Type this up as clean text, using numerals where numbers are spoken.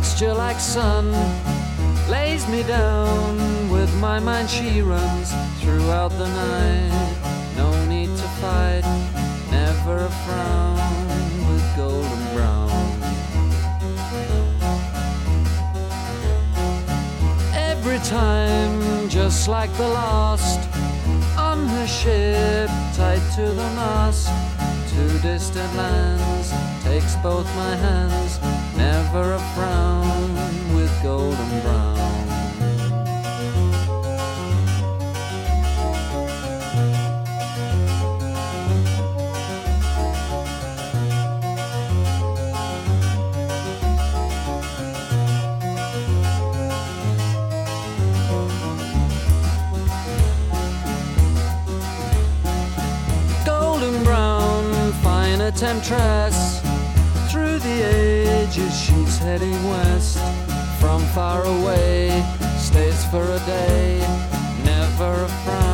texture like sun lays me down. With my mind she runs throughout the night. No need to fight, never a frown, with golden brown. Every time, just like the last, on her ship, tied to the mast, to distant lands, takes both my hands, never a frown, with golden brown. Golden brown, fine a temptress. Through the ages she's heading west. From far away, stays for a day, never a frown.